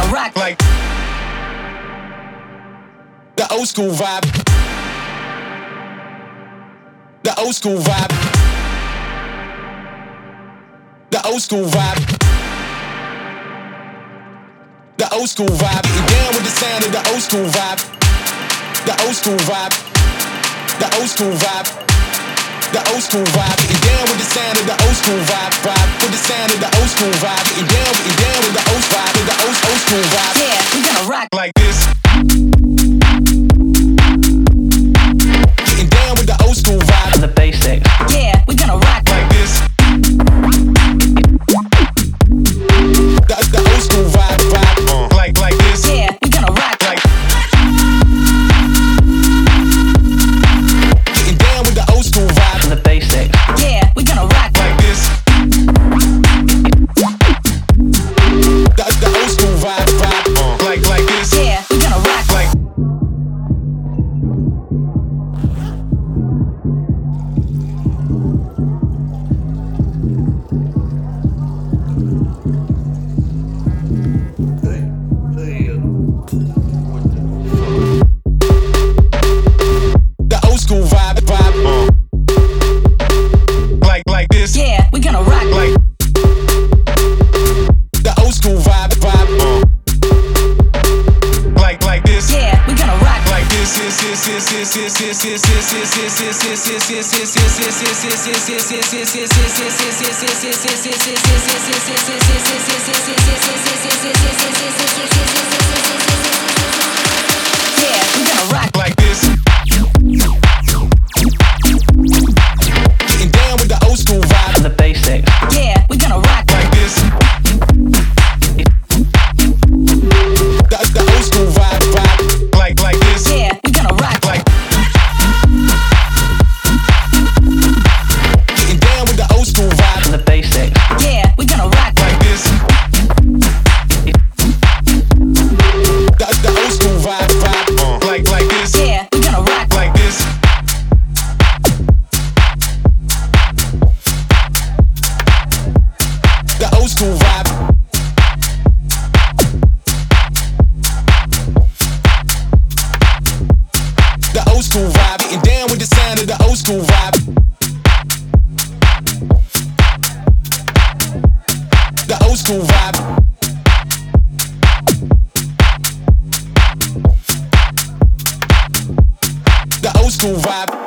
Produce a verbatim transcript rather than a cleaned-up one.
rock like the old school vibe. The old school vibe. The old school vibe. The old school vibe. Getting down with the sound of the old school vibe. The old school vibe. The old school vibe. The old school vibe. Getting down with the sound of the old school vibe. Vibe with the sound of the old school vibe. Getting down, getting down with the old vibe. With the old old school vibe. Yeah, we gonna rock like this. Getting down with the old school vibe. The basics. Yeah, we gonna rock like this. The, the old school vibe, vibe, uh, like like this. Yeah, we gonna rock like. Getting down with the old school vibe. The basics. Yeah, we gonna rock like this. The, the old school vibe, vibe, uh, like like this. Yeah, we gonna rock like. The old school vibe, vibe, uh, like like this. Yeah, we gonna rock like. The old school vibe, vibe, uh, like like this. Yeah, we gonna rock like this. This this this this this this this this this this this this this this this yeah, we gonna rock like this. Getting down with the old school vibe. The basics. Yeah, we gonna rock like this. The, the old school vibe, vibe, like like this. Yeah, we gonna rock like. Getting down with the old school vibe. The basics. Yeah, we gonna rock like this. The, the old school vibe, vibe, uh, like like this. Yeah, we gonna rock like this. The old school vibe. The old school vibe. Getting down with the sound of the old school vibe. The old school vibe. The old school vibe.